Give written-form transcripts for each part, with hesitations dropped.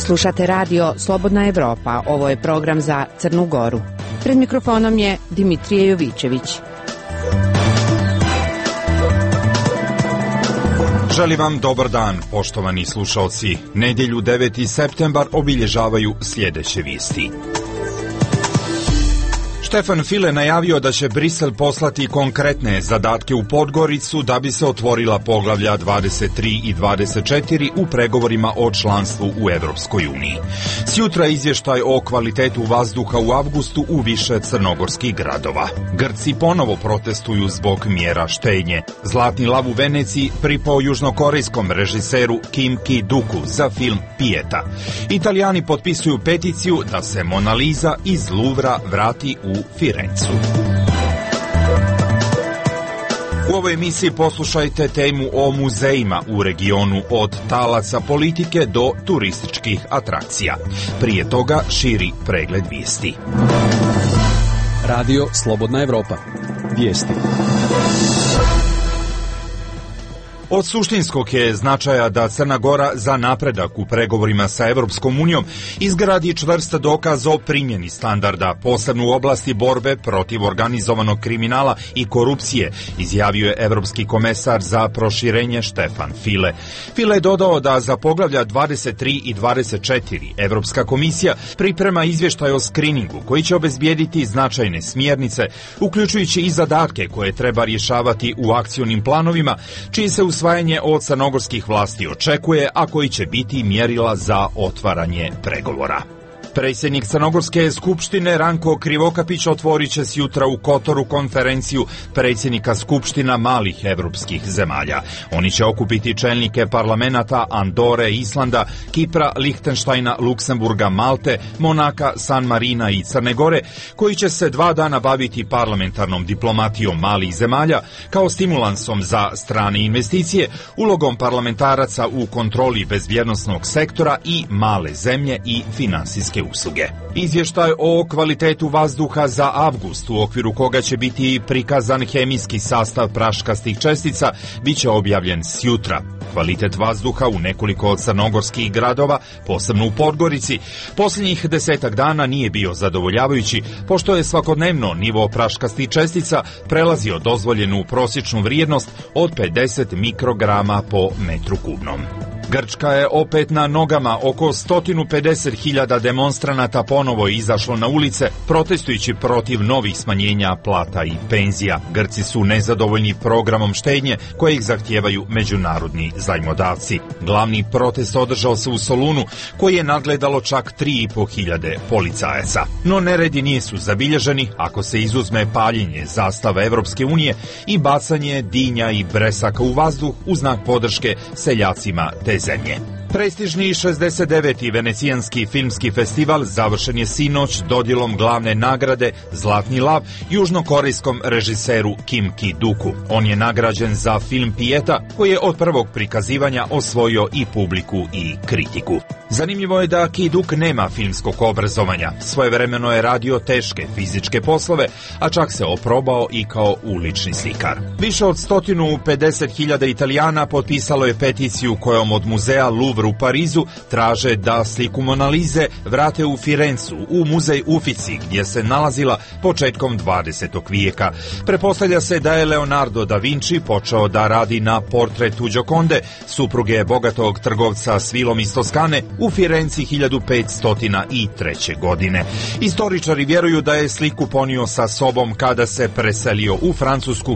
Slušate radio Slobodna Evropa. Ovo je program za Crnu Goru. Pred mikrofonom je Dimitrije Jovićević. Želim vam dobar dan, poštovani slušalci. Nedjelju 9. septembar obilježavaju sljedeće vijesti. Štefan File najavio da će Brisel poslati konkretne zadatke u Podgoricu da bi se otvorila poglavlja 23 i 24 u pregovorima o članstvu u Evropskoj uniji. Sjutra izvještaj o kvalitetu vazduha u avgustu u više crnogorskih gradova. Grci ponovo protestuju zbog mjera štednje. Zlatni lav u Veneciji pripao južnokorejskom režiseru Kim Ki-duku za film Pieta. Italijani potpisuju peticiju da se Mona Lisa iz Luvra vrati u Firencu. U ovoj emisiji poslušajte temu o muzejima u regionu, od talaca politike do turističkih atrakcija. Prije toga širi pregled vijesti. Radio Slobodna Evropa. Vijesti. Od suštinskog je značaja da Crna Gora za napredak u pregovorima sa Evropskom unijom izgradi čvrst dokaz o primjeni standarda, posebno u oblasti borbe protiv organizovanog kriminala i korupcije, izjavio je Evropski komesar za proširenje Štefan File. File je dodao da za poglavlja 23 i 24 Evropska komisija priprema izvještaj o skriningu koji će obezbijediti značajne smjernice, uključujući i zadatke koje treba rješavati u akcionim planovima, čiji se usvajanje od crnogorskih vlasti očekuje, a koji će biti mjerila za otvaranje pregovora. Predsjednik Crnogorske skupštine Ranko Krivokapić otvorit će sjutra u Kotoru konferenciju predsjednika skupština malih evropskih zemalja. Oni će okupiti čelnike parlamenata Andore, Islanda, Kipra, Lihtenštajna, Luksemburga, Malte, Monaka, San Marina i Crne Gore, koji će se 2 dana baviti parlamentarnom diplomatijom malih zemalja kao stimulansom za strane investicije, ulogom parlamentaraca u kontroli bezbjednosnog sektora i male zemlje i finansijske usluge. Izvještaj o kvalitetu vazduha za avgust, u okviru koga će biti prikazan hemijski sastav praškastih čestica, bit će objavljen sjutra. Kvalitet vazduha u nekoliko od crnogorskih gradova, posebno u Podgorici, posljednjih 10 dana nije bio zadovoljavajući, pošto je svakodnevno nivo praškastih čestica prelazio dozvoljenu prosječnu vrijednost od 50 mikrograma po metru kubnom. Grčka je opet na nogama. Oko 150.000 demonstranata ponovo je izašlo na ulice protestujući protiv novih smanjenja plata i penzija. Grci su nezadovoljni programom štednje koje ih zahtijevaju međunarodni zajmodavci. Glavni protest održao se u Solunu, koji je nadgledalo čak 3.500 policajaca. No neredi nisu zabilježeni ako se izuzme paljenje zastava Evropske unije i bacanje dinja i bresaka u vazduh u znak podrške seljacima te zemlje. Prestižni 69. venecijanski filmski festival završen je sinoć dodjelom glavne nagrade Zlatni lav južnokorejskom režiseru Kim Ki-duku. On je nagrađen za film Pieta, koji je od prvog prikazivanja osvojio i publiku i kritiku. Zanimljivo je da Ki-duk nema filmskog obrazovanja. Svojevremeno je radio teške fizičke poslove, a čak se oprobao i kao ulični slikar. Više od 150.000 Italijana potpisalo je peticiju kojom od muzeja Louvre u Parizu traže da sliku Mona Lise vrate u Firencu, u muzej Uffizi, gdje se nalazila početkom 20. vijeka. Pretpostavlja se da je Leonardo da Vinci počeo da radi na portretu Gioconde, supruge bogatog trgovca s vilom iz Toskane, u Firenci 1503. godine. Istoričari vjeruju da je sliku ponio sa sobom kada se preselio u Francusku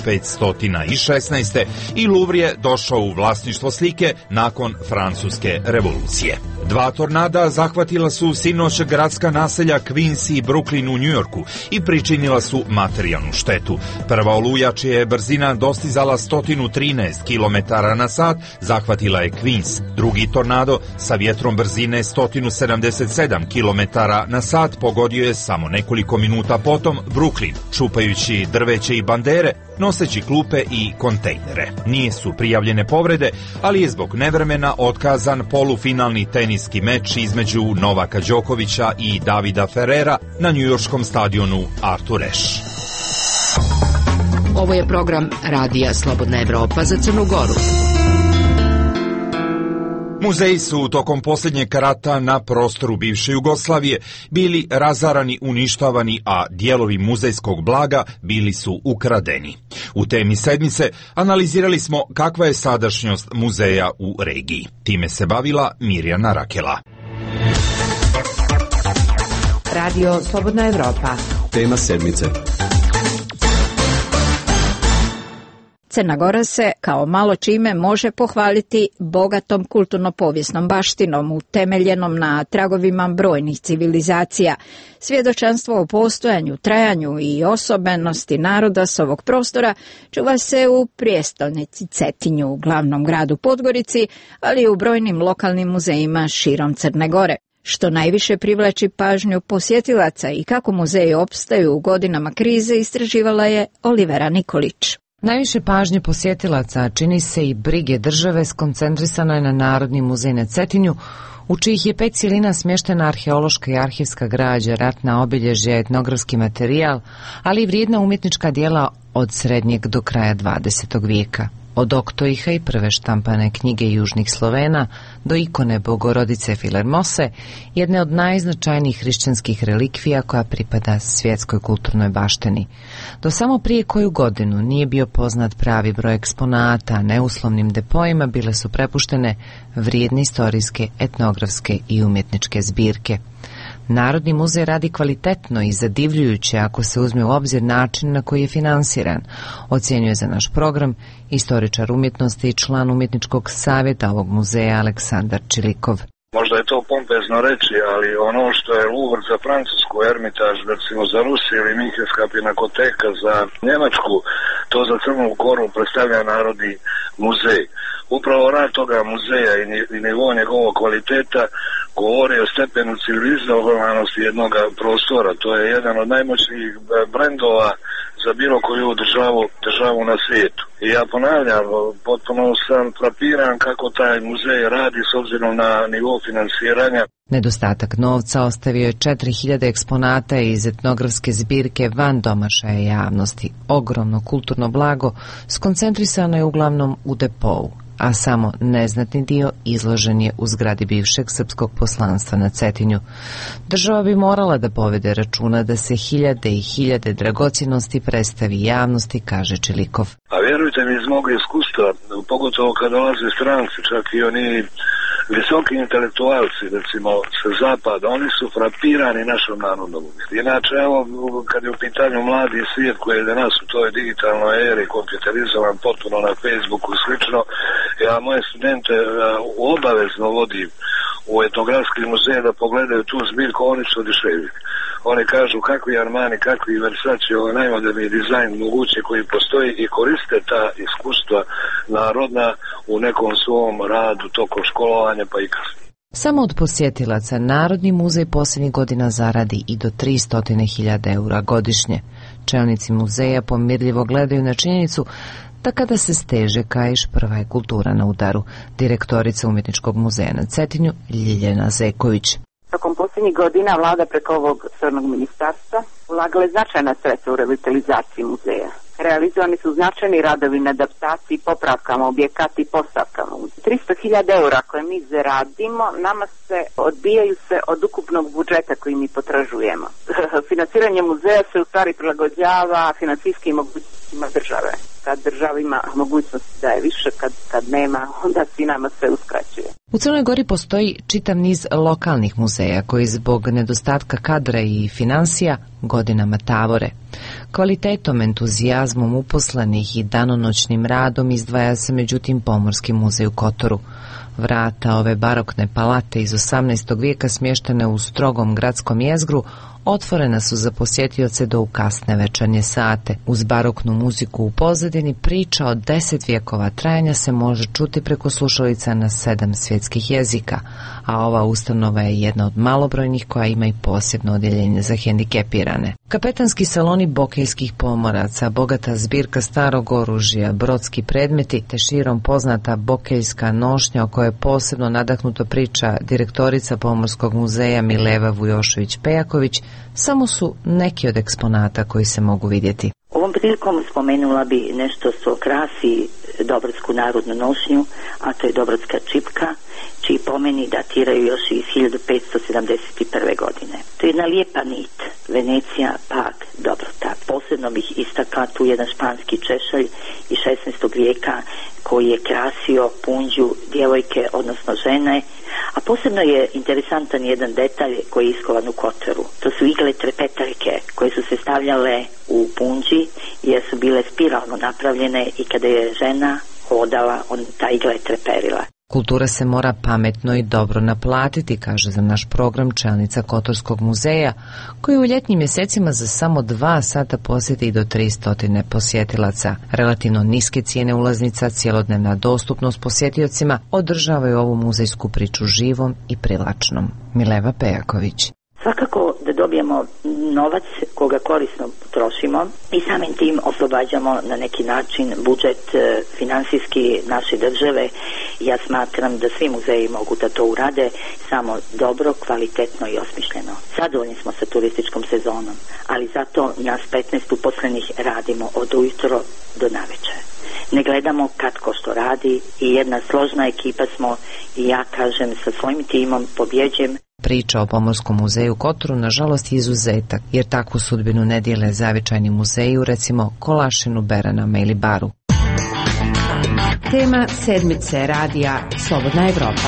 1516. i Louvre je došao u vlasništvo slike nakon Francuske revolucije. 2 tornada zahvatila su sinoć gradska naselja Queens i Brooklyn u Njujorku i pričinila su materijalnu štetu. Prva oluja, čija je brzina dostizala 113 km/h, zahvatila je Queens. Drugi tornado sa vjetrom brzine 177 km/h pogodio je samo nekoliko minuta potom Brooklyn, čupajući drveće i bandere, noseći klupe i kontejnere. Nisu prijavljene povrede, ali je zbog nevremena otkazan polufinalni teniski meč između Novaka Đokovića i Davida Ferrera na njujorškom stadionu Arthur Ashe. Ovo je program Radija Slobodna Evropa za Crnu Goru. Muzeji su tokom posljednjeg rata na prostoru bivše Jugoslavije bili razarani, uništavani, a dijelovi muzejskog blaga bili su ukradeni. U temi sedmice analizirali smo kakva je sadašnjost muzeja u regiji. Time se bavila Mirjana Rakela. Radio Slobodna Evropa. Tema sedmice. Crna Gora se kao malo čime može pohvaliti bogatom kulturno-povijesnom baštinom utemeljenom na tragovima brojnih civilizacija. Svjedočanstvo o postojanju, trajanju i osobenosti naroda s ovog prostora čuva se u prijestolnici Cetinju, glavnom gradu Podgorici, ali i u brojnim lokalnim muzejima širom Crne Gore. Što najviše privlači pažnju posjetilaca i kako muzeji opstaju u godinama krize istraživala je Olivera Nikolić. Najviše pažnje posjetilaca čini se i brige države skoncentrisano je na Narodni muzej na Cetinju, u čijih je 5 cjelina smještena arheološka i arhivska građa, ratna obilježja, etnografski materijal, ali i vrijedna umjetnička djela od srednjeg do kraja 20. vijeka. Od Oktoiha i prve štampane knjige južnih Slovena do ikone Bogorodice Filermose, jedne od najznačajnijih hrišćanskih relikvija koja pripada svjetskoj kulturnoj baštini. Do samo prije koju godinu nije bio poznat pravi broj eksponata, a neuslovnim depoima bile su prepuštene vrijedne istorijske, etnografske i umjetničke zbirke. Narodni muzej radi kvalitetno i zadivljujuće ako se uzme u obzir način na koji je finansiran, ocjenjuje za naš program istoričar umjetnosti i član umjetničkog savjeta ovog muzeja Aleksandar Čilikov. Možda je to pompezno reći, ali ono što je Louvre za Francusku, Ermitaž recimo za Rusiju ili Minhenska pinakoteka za Njemačku, to za Crnu Goru predstavlja Narodni muzej. Upravo rad toga muzeja i nivo njegovog kvaliteta govori o stepenu civilizovanosti jednog prostora. To je jedan od najmoćnijih brendova za bilo koju državu na svijetu. I ja ponavljam, potpuno sam frapiran kako taj muzej radi s obzirom na nivo financiranja. Nedostatak novca ostavio je 4000 eksponata iz etnografske zbirke van domašaja javnosti. Ogromno kulturno blago skoncentrisano je uglavnom u depou, a samo neznatni dio izložen je u zgradi bivšeg srpskog poslanstva na Cetinju. Država bi morala da povede računa da se hiljade i hiljade dragocjenosti predstavi javnosti, kaže Čilikov. A vjerujte mi, iz mog iskustva, pogotovo kad dolaze stranci, čak i oni visoki intelektualci, recimo sa zapada, oni su frapirani našom narodnom umjetnosti. Inače, evo, kad je u pitanju mladi svijet koji je danas u toj digitalnoj eri kompjuterizovan potpuno na Facebooku i slično, ja moje studente obavezno vodim u etnografski muzej da pogledaju tu zbirku, oni su oduševljeni. Oni kažu kakvi Armani, kakvi Versace, ovo najmoderniji dizajn moguće koji postoji i koriste ta iskustva narodna u nekom svom radu tokom školovanja pa i kasnije. Samo od posjetilaca Narodni muzej posljednjih godina zaradi i do 300.000 eura godišnje. Čelnici muzeja pomirljivo gledaju na činjenicu da kada se steže kaiš, prva je kultura na udaru. Direktorica Umjetničkog muzeja na Cetinju, Ljiljana Zeković. Tokom posljednjih godina vlada preko ovog srodnog ministarstva ulagala je značajna sredstva u revitalizaciji muzeja. Realizovani su značajni radovi na adaptaciji, popravkama objekata i postavkama. 300.000 eura koje mi zaradimo, nama odbijaju se od ukupnog budžeta koji mi potražujemo. Financiranje muzeja se u stvari prilagođava financijskim mogućnostima države. Kad država ima mogućnost da je više, kad nema, onda si nama sve uskraćuje. U Crnoj Gori postoji čitav niz lokalnih muzeja koji zbog nedostatka kadra i financija godinama tavore. Kvalitetom, entuzijazmom uposlenih i danonoćnim radom izdvaja se međutim Pomorski muzej u Kotoru. Vrata ove barokne palate iz 18. vijeka smještene u strogom gradskom jezgru otvorena su za posjetioce do u kasne večernje sate. Uz baroknu muziku u pozadini priča od 10 vijekova trajanja se može čuti preko slušalica na 7 svjetskih jezika, a ova ustanova je jedna od malobrojnih koja ima i posebno odjeljenje za hendikepirane. Kapetanski saloni bokejskih pomoraca, bogata zbirka starog oružja, brodski predmeti te širom poznata bokejska nošnja o kojoj je posebno nadahnuto priča direktorica Pomorskog muzeja Mileva Vujošević-Pejaković samo su neki od eksponata koji se mogu vidjeti. Ovom prilikom spomenula bi nešto o krasi Dobrodsku narodnu nošnju, a to je Dobrodska čipka, čiji pomeni datiraju još iz 1571. godine. To je jedna lijepa nit, Venecija, Pag, dobrota. Posebno bih istakla tu jedan španski češalj iz 16. vijeka koji je krasio punđu djevojke, odnosno žene, a posebno je interesantan jedan detalj koji je iskovan u Kotoru. To su igle trepetarke koje su se stavljale u punđi jer su bile spiralno napravljene i kada je žena hodala, ta igla je treperila. Kultura se mora pametno i dobro naplatiti, kaže za naš program čelnica Kotorskog muzeja, koji u ljetnim mjesecima za samo 2 sata posjeti i do 300 posjetilaca. Relativno niske cijene ulaznica, cjelodnevna dostupnost posjetiocima održavaju ovu muzejsku priču živom i privlačnom. Mileva Pejaković. Svakako da dobijemo novac koga korisno trošimo i samim tim oslobađamo na neki način budžet finansijski naše države. Ja smatram da svi muzeji mogu da to urade, samo dobro, kvalitetno i osmišljeno. Zadovoljni smo sa turističkom sezonom, ali zato nas 15 uposlenih radimo od ujutro do navečer. Ne gledamo kad ko što radi i jedna složna ekipa smo i ja kažem sa svojim timom pobjeđujem. Priča o Pomorskom muzeju u Kotoru nažalost je izuzetak, jer takvu sudbinu ne dijele zavičajni muzeji u recimo Kolašinu, Beranama ili Baru. Tema sedmice radija Slobodna Evropa.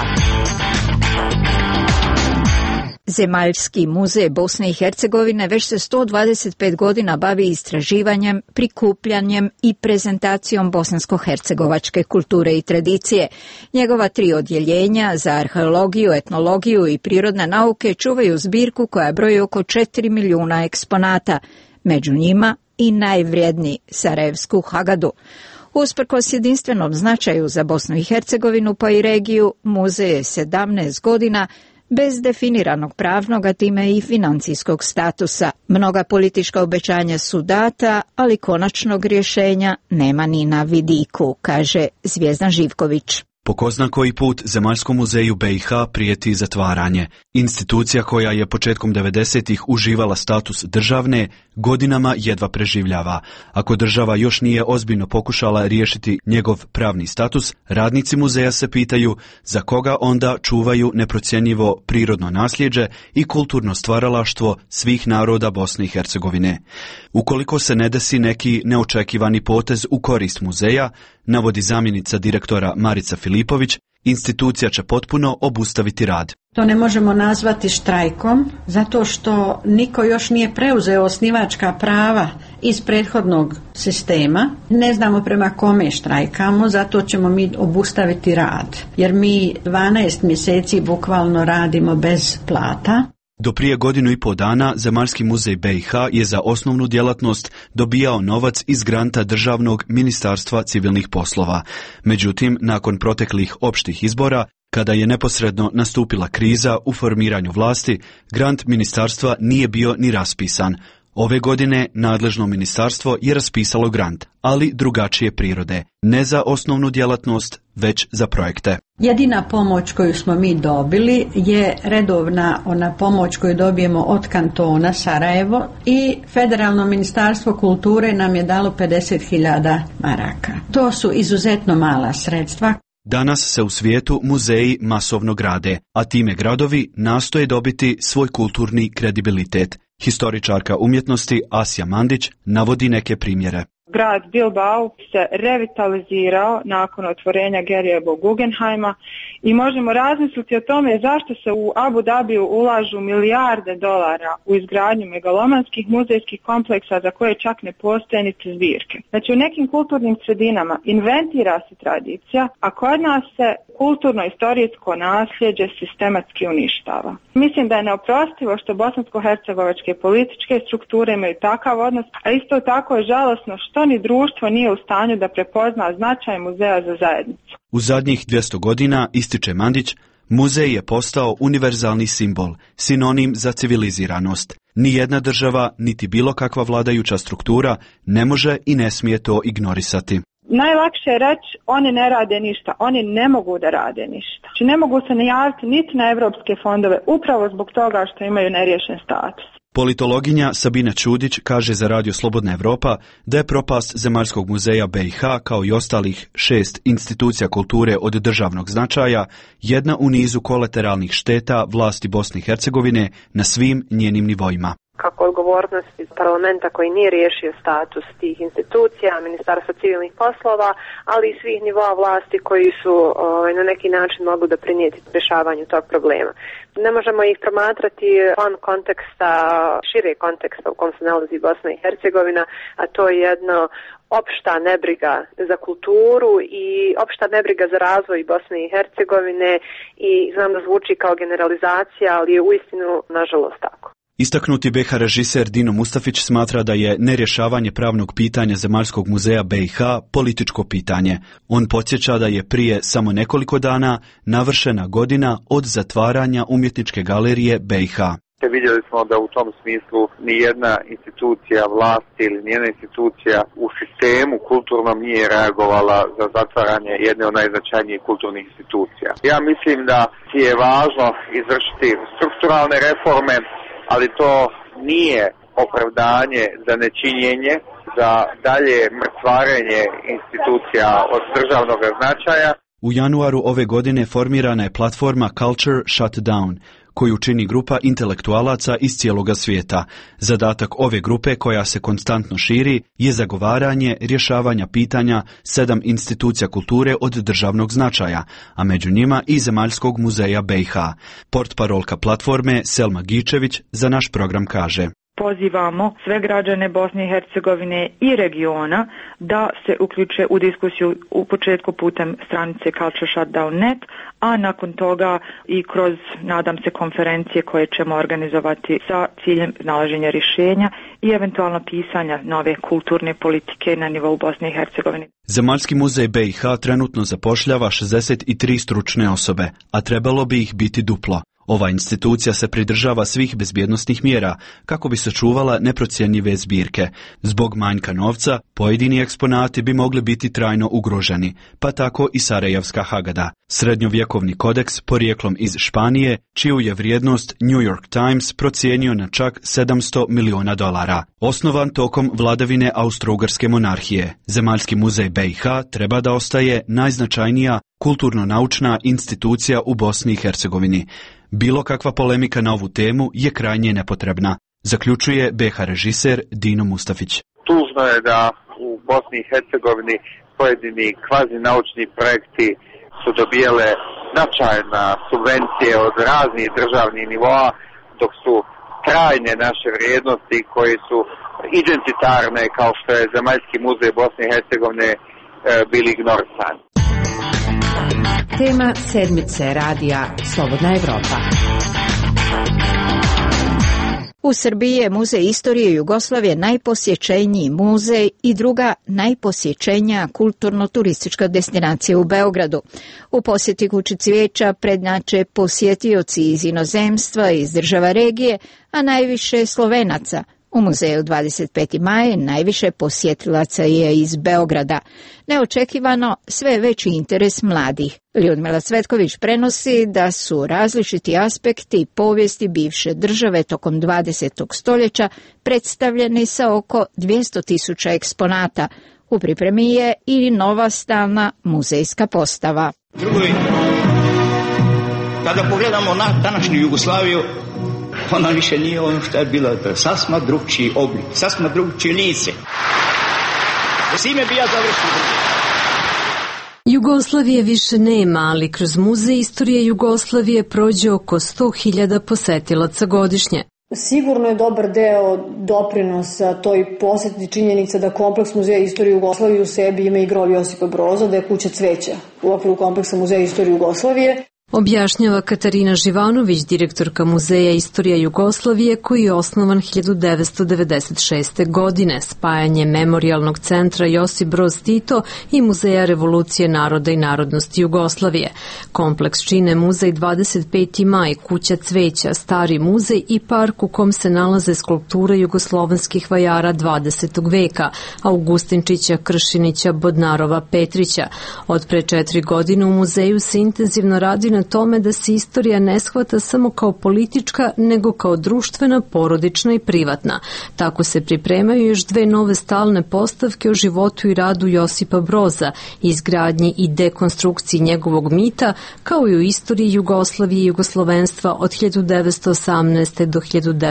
Zemaljski muzej Bosne i Hercegovine već se 125 godina bavi istraživanjem, prikupljanjem i prezentacijom bosansko-hercegovačke kulture i tradicije. Njegova 3 odjeljenja za arheologiju, etnologiju i prirodne nauke čuvaju zbirku koja broji oko 4 milijuna eksponata, među njima i najvrijedniji Sarajevsku Hagadu. Usprkos jedinstvenom značaju za Bosnu i Hercegovinu pa i regiju, muzej je 17 godina bez definiranog pravnog, a time i financijskog statusa. Mnoga politička obećanja su data, ali konačnog rješenja nema ni na vidiku, kaže Zvijezdan Živković. Po ko zna koji put Zemaljskom muzeju BiH prijeti zatvaranje. Institucija koja je početkom 90-ih uživala status državne, godinama jedva preživljava. Ako država još nije ozbiljno pokušala riješiti njegov pravni status, radnici muzeja se pitaju za koga onda čuvaju neprocjenjivo prirodno nasljeđe i kulturno stvaralaštvo svih naroda Bosne i Hercegovine. Ukoliko se ne desi neki neočekivani potez u korist muzeja, navodi zamjenica direktora Marica Filipović, institucija će potpuno obustaviti rad. To ne možemo nazvati štrajkom, zato što niko još nije preuzeo osnivačka prava iz prethodnog sistema. Ne znamo prema kome štrajkamo, zato ćemo mi obustaviti rad, jer mi 12 mjeseci bukvalno radimo bez plata. Do prije 1,5 godina Zemaljski muzej BiH je za osnovnu djelatnost dobijao novac iz granta Državnog ministarstva civilnih poslova. Međutim, nakon proteklih opštih izbora, kada je neposredno nastupila kriza u formiranju vlasti, grant ministarstva nije bio ni raspisan. Ove godine nadležno ministarstvo je raspisalo grant, ali drugačije prirode, ne za osnovnu djelatnost, već za projekte. Jedina pomoć koju smo mi dobili je redovna ona pomoć koju dobijemo od kantona Sarajevo i Federalno ministarstvo kulture nam je dalo 50.000 maraka. To su izuzetno mala sredstva. Danas se u svijetu muzeji masovno grade, a time gradovi nastoje dobiti svoj kulturni kredibilitet. Historičarka umjetnosti Asja Mandić navodi neke primjere. Grad Bilbao se revitalizirao nakon otvorenja Gerijevog Guggenheima i možemo razmisliti o tome zašto se u Abu Dhabiju ulažu milijarde dolara u izgradnju megalomanskih muzejskih kompleksa za koje čak ne postoje niti zbirke. Znači u nekim kulturnim sredinama inventira se tradicija, a kod nas se kulturno-istorijsko nasljeđe sistematski uništava. Mislim da je neoprostivo što bosansko-hercegovačke političke strukture imaju takav odnos, a isto tako je žalosno što ni društvo nije u stanju da prepozna značaj muzeja za zajednicu. U zadnjih 200 godina, ističe Mandić, muzej je postao univerzalni simbol, sinonim za civiliziranost. Nijedna država, niti bilo kakva vladajuća struktura ne može i ne smije to ignorisati. Najlakše je reći oni ne rade ništa, oni ne mogu da rade ništa. Znači ne mogu se najaviti niti na evropske fondove upravo zbog toga što imaju neriješen status. Politologinja Sabina Ćudić kaže za Radio Slobodna Evropa da je propast Zemaljskog muzeja BiH kao i ostalih 6 institucija kulture od državnog značaja jedna u nizu kolateralnih šteta vlasti Bosne i Hercegovine na svim njenim nivoima. Kako odgovornost iz parlamenta koji nije riješio status tih institucija, Ministarstva civilnih poslova, ali i svih nivoa vlasti koji su na neki način mogu doprinijeti rješavanju tog problema. Ne možemo ih promatrati van konteksta, šire konteksta u kom se nalazi Bosna i Hercegovina, a to je jedno opšta nebriga za kulturu i opšta nebriga za razvoj Bosne i Hercegovine i znam da zvuči kao generalizacija, ali je uistinu nažalost tako. Istaknuti BiH režiser Dino Mustafić smatra da je nerješavanje pravnog pitanja Zemaljskog muzeja BiH političko pitanje. On podsjeća da je prije samo nekoliko dana navršena godina od zatvaranja umjetničke galerije BiH. Vidjeli smo da u tom smislu nijedna institucija vlasti ili nijedna institucija u sistemu kulturnom nije reagovala za zatvaranje jedne od najznačajnijih kulturnih institucija. Ja mislim da je važno izvršiti strukturalne reforme, ali to nije opravdanje za nečinjenje, za dalje mrcvarenje institucija od državnog značaja. U januaru ove godine formirana je platforma Culture Shutdown, koju čini grupa intelektualaca iz cijeloga svijeta. Zadatak ove grupe, koja se konstantno širi, je zagovaranje rješavanja pitanja 7 institucija kulture od državnog značaja, a među njima i Zemaljskog muzeja BiH. Portparolka platforme Selma Gičević za naš program kaže: pozivamo sve građane Bosne i Hercegovine i regiona da se uključe u diskusiju u početku putem stranice cultureshutdown.net, a nakon toga i kroz, nadam se, konferencije koje ćemo organizovati sa ciljem nalaženja rješenja i eventualno pisanja nove kulturne politike na nivou Bosne i Hercegovine. Zemaljski muzej BiH trenutno zapošljava 63 stručne osobe, a trebalo bi ih biti duplo. Ova institucija se pridržava svih bezbjednosnih mjera kako bi sačuvala neprocjenjive zbirke. Zbog manjka novca, pojedini eksponati bi mogli biti trajno ugroženi, pa tako i Sarajevska Hagada, srednjovjekovni kodeks porijeklom iz Španije, čiju je vrijednost New York Times procijenio na čak $700 miliona. Osnovan tokom vladavine Austro-Ugarske monarhije, Zemaljski muzej BiH treba da ostaje najznačajnija kulturno-naučna institucija u Bosni i Hercegovini. Bilo kakva polemika na ovu temu je krajnje nepotrebna, zaključuje BiH režiser Dino Mustafić. Tužno je da u Bosni i Hercegovini pojedini kvazi-naučni projekti su dobijale značajna subvencije od raznih državnih nivoa, dok su krajnje naše vrijednosti koje su identitarne, kao što je Zemaljski muzej Bosne i Hercegovine, bili ignorisani. Tema sedmice radija Slobodna Evropa. U Srbiji je Muzej istorije Jugoslavije najposjećeniji muzej i druga najposjećenija kulturno-turistička destinacija u Beogradu. U posjeti Kući cvijeća prednjače posjetioci iz inozemstva, iz država regije, a najviše Slovenaca. U muzeju 25. maja najviše posjetilaca je iz Beograda. Neočekivano sve veći interes mladih. Ljudmila Cvetković prenosi da su različiti aspekti povijesti bivše države tokom 20. stoljeća predstavljeni sa oko 200.000 eksponata. U pripremi je i nova stalna muzejska postava. Drugovi, kada pogledamo na današnju Jugoslaviju, ona više nije ono što je bila, sasma drugčiji oblik, sasma drugčije lice. S ime bi ja završio. Jugoslavije više nema, ali kroz Muzej istorije Jugoslavije prođe oko 100.000 posetilaca godišnje. Sigurno je dobar deo doprinosa toj posjeti činjenica da kompleks Muzeja istorije Jugoslavije u sebi ima i grob Josipa Broza, da je Kuća cveća u okviru kompleksa Muzeja istorije Jugoslavije. Objašnjava Katarina Živanović, direktorka Muzeja istorija Jugoslavije, koji je osnovan 1996. godine, spajanje Memorijalnog centra Josip Broz Tito i Muzeja revolucije naroda i narodnosti Jugoslavije. Kompleks čine Muzej 25. maj, Kuća cveća, Stari muzej i park u kom se nalaze skulpture jugoslovenskih vajara 20. veka, Augustinčića, Kršinića, Bodnarova, Petrića. Od pre 4 godine u muzeju se intenzivno radi na tome da se istorija ne shvata samo kao politička, nego kao društvena, porodična i privatna. Tako se pripremaju još dve nove stalne postavke o životu i radu Josipa Broza, izgradnji i dekonstrukciji njegovog mita, kao i u istoriji Jugoslavije i jugoslovenstva od 1918. do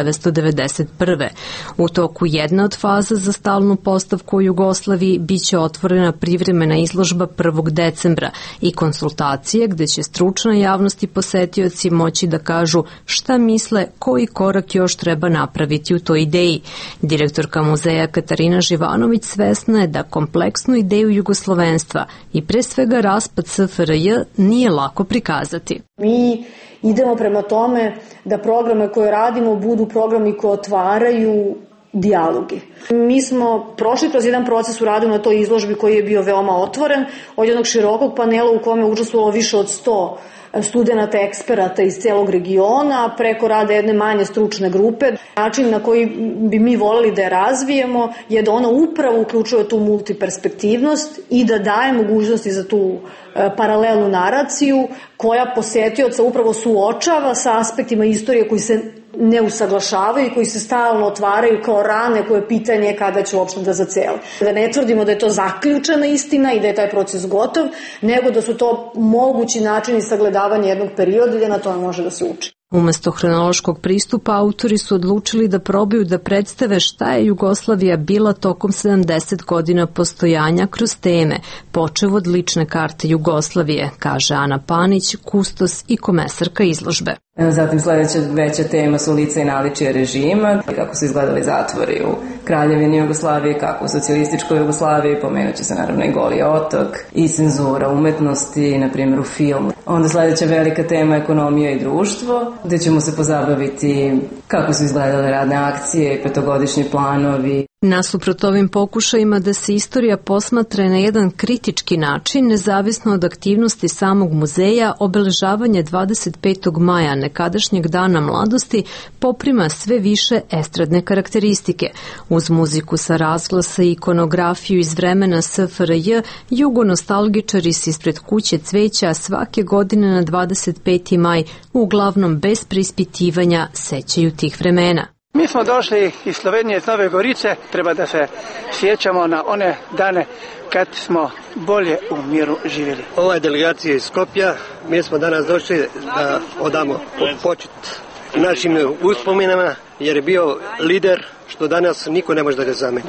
1991. U toku jedne od faza za stalnu postavku u Jugoslaviji biće otvorena privremena izložba 1. decembra i konsultacije gde će stručna javnost i posetioci moći da kažu šta misle, koji korak još treba napraviti u toj ideji. Direktorka muzeja Katarina Živanović svesna je da kompleksnu ideju jugoslovenstva i pre svega raspad SFRJ nije lako prikazati. Mi idemo prema tome da programe koje radimo budu programi koji otvaraju dijaloge. Mi smo prošli kroz jedan proces u radu na toj izložbi koji je bio veoma otvoren, od jednog širokog panela u kome je učestvovalo više od 100 studenata, eksperata iz celog regiona, preko rada jedne manje stručne grupe. Način na koji bi mi voleli da je razvijemo je da ona upravo uključuje tu multiperspektivnost i da daje mogućnosti za tu paralelnu naraciju koja posetioca upravo suočava sa aspektima istorije koji se ne usaglašavaju i koji se stalno otvaraju kao rane koje pitanje kada će uopšte da zacele. Da ne tvrdimo da je to zaključena istina i da je taj proces gotov, nego da su to mogući načini sagledavanja jednog perioda i da na tome može da se uči. Umesto hronološkog pristupa, autori su odlučili da probaju da predstave šta je Jugoslavija bila tokom 70 godina postojanja kroz teme, počev od lične karte Jugoslavije, kaže Ana Panić, kustos i komesarka izložbe. Zatim sledeća veća tema su lica i naličije režima, kako su izgledali zatvori u Kraljevini Jugoslavije, kako u socijalističkoj Jugoslaviji, pomenuće se naravno i Goli otok i cenzura umetnosti, na primjer u filmu. Onda sledeća velika tema ekonomija i društvo, gde ćemo se pozabaviti kako su izgledale radne akcije i petogodišnji planovi. Nasuprot ovim pokušajima da se istorija posmatra na jedan kritički način, nezavisno od aktivnosti samog muzeja, obeležavanje 25. maja, nekadašnjeg dana mladosti, poprima sve više estradne karakteristike. Uz muziku sa razglasa i ikonografiju iz vremena SFRJ, jugonostalgičari se ispred kuće cveća svake godine na 25. maj, uglavnom bez preispitivanja, sećaju tih vremena. Mi smo došli iz Slovenije, iz Nove Gorice, treba da se sjećamo na one dane kad smo bolje u miru živjeli. Ova je delegacija iz Skopja, mi smo danas došli da odamo počet našim uspominama, jer je bio lider što danas niko ne može da ga zameni.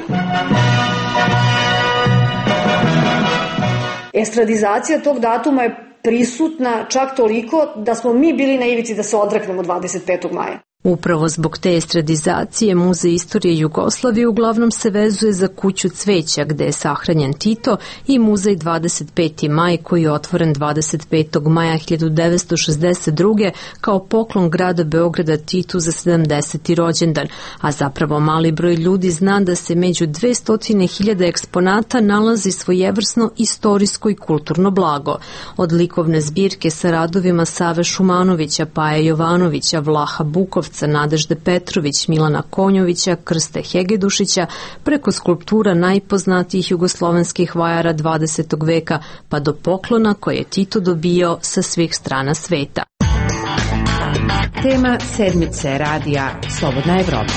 Estradizacija tog datuma je prisutna čak toliko da smo mi bili na ivici da se odreknemo 25. maja. Upravo zbog te estradizacije Muzej istorije Jugoslavije uglavnom se vezuje za kuću cveća gde je sahranjen Tito i Muzej 25. maj koji je otvoren 25. maja 1962. kao poklon grada Beograda Titu za 70. rođendan, a zapravo mali broj ljudi zna da se među 200.000 eksponata nalazi svojevrsno istorijsko i kulturno blago. Od likovne zbirke sa radovima Save Šumanovića, Paje Jovanovića, Vlaha Bukovca, Nadežde Petrović, Milana Konjovića, Krste Hegedušića, preko skulptura najpoznatijih jugoslovenskih vajara 20. veka, pa do poklona koje je Tito dobio sa svih strana sveta. Tema sedmice radija Slobodna Evropa.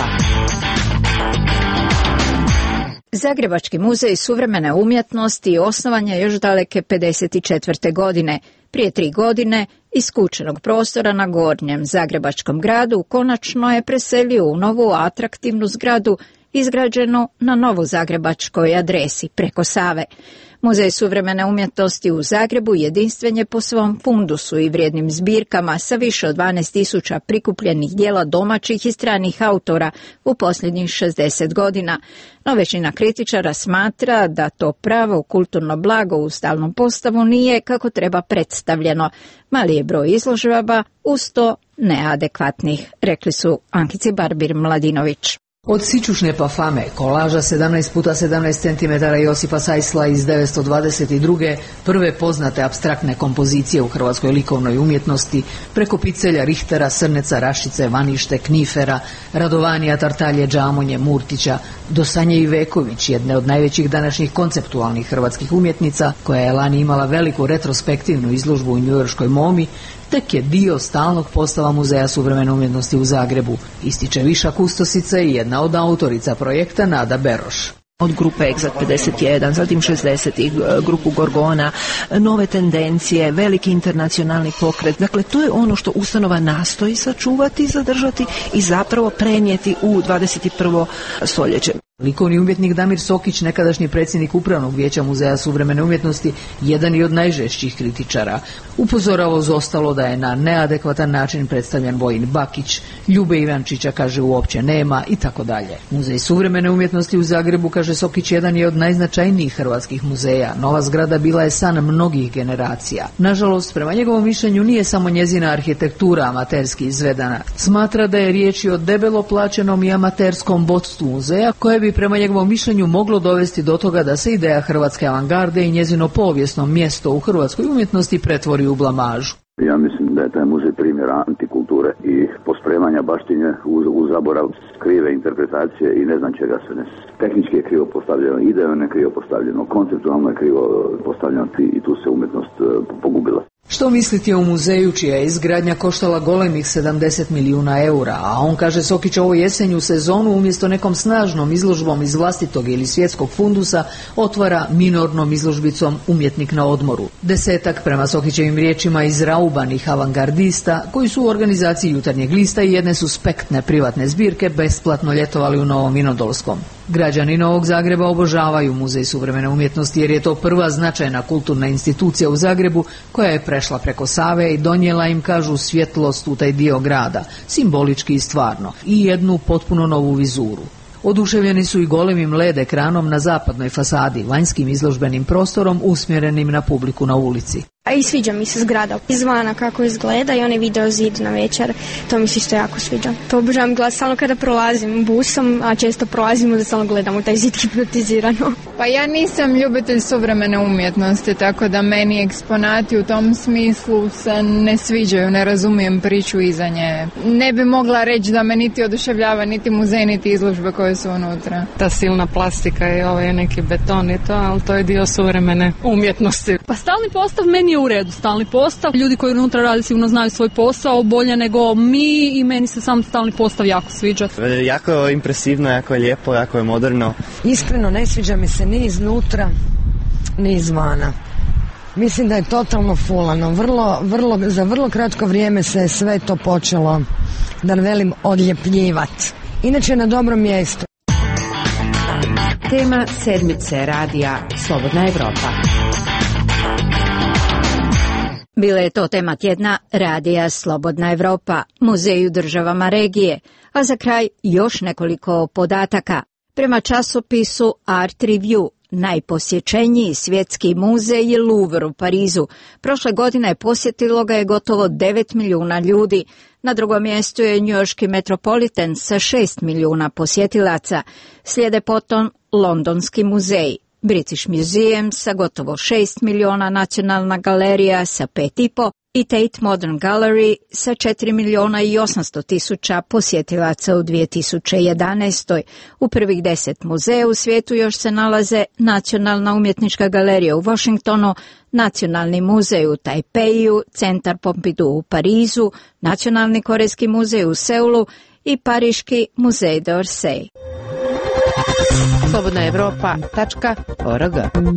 Zagrebački muzej suvremene umjetnosti osnovan je još daleke 54. godine. Prije 3 godine iz skučenog prostora na Gornjem Zagrebačkom gradu konačno je preselio u novu atraktivnu zgradu izgrađenu na novozagrebačkoj adresi preko Save. Muzej suvremene umjetnosti u Zagrebu jedinstven je po svom fundusu i vrijednim zbirkama sa više od 12.000 prikupljenih dijela domaćih i stranih autora u posljednjih 60 godina. No većina kritičara smatra da to pravo kulturno blago u stalnom postavu nije kako treba predstavljeno. Mali je broj izložaba, uz to neadekvatnih, rekli su Ankici Barbir Mladinović. Od Sićušne pa Fame, kolaža 17x17 cm Josipa Sajsla iz 1922. prve poznate apstraktne kompozicije u hrvatskoj likovnoj umjetnosti, preko Picelja, Richtera, Srneca, Rašice, Vanište, Knifera, Radovanija, Tartalje, Džamonje, Murtića, do Sanje Iveković, jedne od najvećih današnjih konceptualnih hrvatskih umjetnica, koja je lani imala veliku retrospektivnu izložbu u njujorškoj MoMI, tek je dio stalnog postava Muzeja suvremene umjetnosti u Zagrebu, ističe viša kustosica i jedna od autorica projekta Nada Beroš. Od grupe Exat 51, zatim 60-ih, grupu Gorgona, nove tendencije, veliki internacionalni pokret. Dakle, to je ono što ustanova nastoji sačuvati, zadržati i zapravo prenijeti u 21. stoljeće. Likovni umjetnik Damir Sokić, nekadašnji predsjednik Upravnog vijeća Muzeja suvremene umjetnosti, jedan i od najžešćih kritičara. Upozorava uz ostalo da je na neadekvatan način predstavljen Vojin Bakić, Ljube Ivančića kaže uopće nema i tako dalje. Muzej suvremene umjetnosti u Zagrebu, kaže Sokić, jedan je od najznačajnijih hrvatskih muzeja. Nova zgrada bila je san mnogih generacija. Nažalost, prema njegovom mišljenju nije samo njezina arhitektura amaterski izvedena. Smatra da je riječ o debelo plaćenom i amaterskom vodstvu muzeja koje bi prema njegovom mišljenju moglo dovesti do toga da se ideja hrvatske avangarde i njezino povijesno mjesto u hrvatskoj umjetnosti pretvori u blamažu. Ja mislim da je taj muzej primjer antikulture i pospremanja baštinje u zaborav, krive interpretacije i ne znam čega sve ne. Tehnički je krivo postavljeno, idealno je krivo postavljeno, konceptualno je krivo postavljeno i tu se umjetnost pogubila. Što misliti o muzeju čija je izgradnja koštala golemih 70 milijuna eura, a on, kaže Sokić, ovo jesenju sezonu umjesto nekom snažnom izložbom iz vlastitog ili svjetskog fundusa otvara minornom izložbicom Umjetnik na odmoru. 10-ak, prema Sokićevim riječima, izraubanih avangardista koji su u organizaciji Jutarnjeg lista i jedne suspektne privatne zbirke besplatno ljetovali u Novom Vinodolskom. Građani Novog Zagreba obožavaju Muzej suvremene umjetnosti jer je to prva značajna kulturna institucija u Zagrebu koja je prešla preko Save i donijela im, kažu, svjetlost u taj dio grada, simbolički i stvarno, i jednu potpuno novu vizuru. Oduševljeni su i golemim LED ekranom na zapadnoj fasadi, vanjskim izložbenim prostorom usmjerenim na publiku na ulici. A i sviđa mi se zgrada izvana kako izgleda i onaj video zid na večer, to mi se isto jako sviđa. To obožavam gledati stalno kada prolazim busom, a često prolazimo da stalno gledamo taj zid hipnotizirano. Pa ja nisam ljubitelj suvremene umjetnosti, tako da meni eksponati u tom smislu se ne sviđaju, ne razumijem priču iza nje. Ne bi mogla reći da me niti oduševljava, niti muzej, niti izložbe koje su unutra. Ta silna plastika i ovaj neki beton i to, ali to je dio suvremene umjetnosti. Pa stalni postav meni je u redu, stalni postav. Ljudi koji unutra rade sigurno znaju svoj posao bolje nego mi i meni se sam stalni postav jako sviđa. Jako je impresivno, jako je lijepo, jako je moderno. Iskreno ne sviđa mi se ni iznutra, ni izvana. Mislim da je totalno fulano. Za vrlo kratko vrijeme se sve to počelo, da velim, odljepljivati. Inače na dobrom mjestu. Tema sedmice radija Slobodna Evropa. Bila je to tema tjedna radija Slobodna Evropa, muzej u državama regije, a za kraj još nekoliko podataka. Prema časopisu Art Review, najposjećeniji svjetski muzej je Louvre u Parizu. Prošle godine posjetilo ga je gotovo 9 milijuna ljudi. Na drugom mjestu je njujorški Metropolitan sa 6 milijuna posjetilaca. Slijede potom Londonski muzej, British Museum sa gotovo 6 milijuna, Nacionalna galerija sa 5,5 i Tate Modern Gallery sa 4 milijuna i 800 tisuća posjetilaca u 2011. U prvih 10 muzeja u svijetu još se nalaze Nacionalna umjetnička galerija u Washingtonu, Nacionalni muzej u Tajpeju, Centar Pompidou u Parizu, Nacionalni korejski muzej u Seulu i Pariški muzej d'Orsay. slobodnaevropa.org.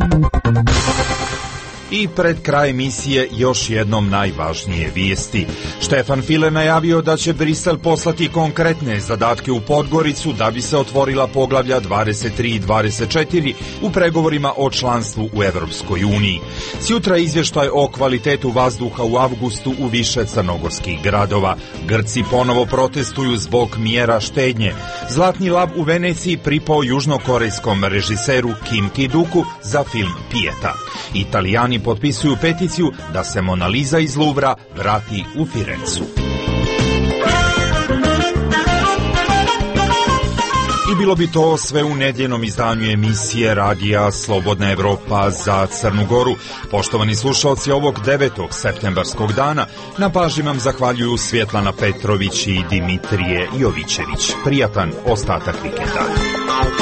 I pred kraj emisije još jednom najvažnije vijesti. Štefan File najavio da će Brisel poslati konkretne zadatke u Podgoricu da bi se otvorila poglavlja 23 i 24 u pregovorima o članstvu u Evropskoj uniji. Sjutra izvještaj o kvalitetu vazduha u avgustu u više crnogorskih gradova. Grci ponovo protestuju zbog mjera štednje. Zlatni lav u Veneciji pripao južnokorejskom režiseru Kim Ki-duku za film Pieta. Italijani potpisuju peticiju da se Mona Lisa iz Louvra vrati u Firencu. I bilo bi to sve u nedjeljnom izdanju emisije radija Slobodna Evropa za Crnu Goru. Poštovani slušalci, ovog 9. septembarskog dana na pažnji vam zahvaljuju Svjetlana Petrović i Dimitrije Jovićević. Prijatan ostatak vikenda.